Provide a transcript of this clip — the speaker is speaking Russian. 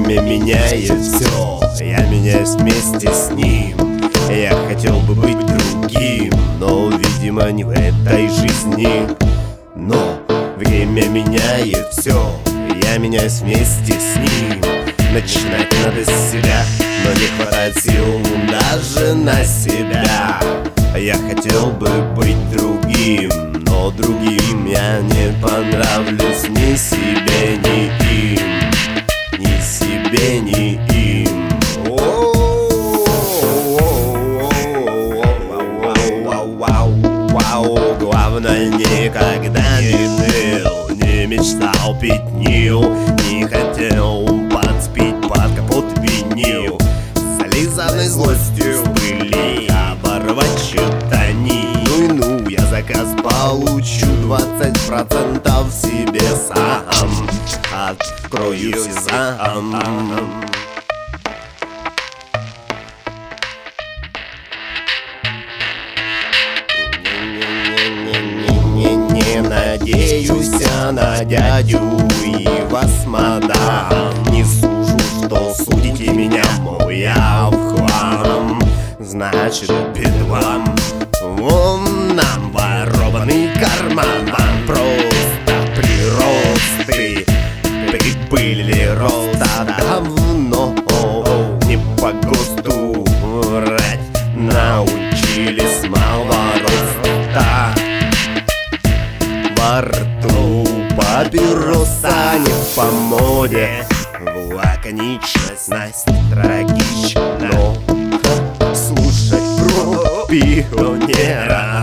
Время меняет все, я меняюсь вместе с ним. Я хотел бы быть другим, но, видимо, не в этой жизни. Но время меняет все, я меняюсь вместе с ним. Начинать надо с себя, но не хватает сил даже на себя. Я хотел бы быть другим, но другим я не понравлюсь ни себе, ни им. Ни себе, ни им. Главное, никогда не ныл, не мечтал пить Нил, не хотел подспить под капот винил. Зализанной злостью были оборвать читани. Ну, я заказ получу 20% себе сам. Открою сам. Не надеюсь на дядю и вас, мадам. Не сужу, что судите меня, мол, я в хлам. Значит, бедлам. Вон нам ворованный карман. Просто приросты прибыли роста давно. Не по ГОСТу врать научились малороста. Во рту папироса не по моде. Лаконичность трагична. Слушать про пионера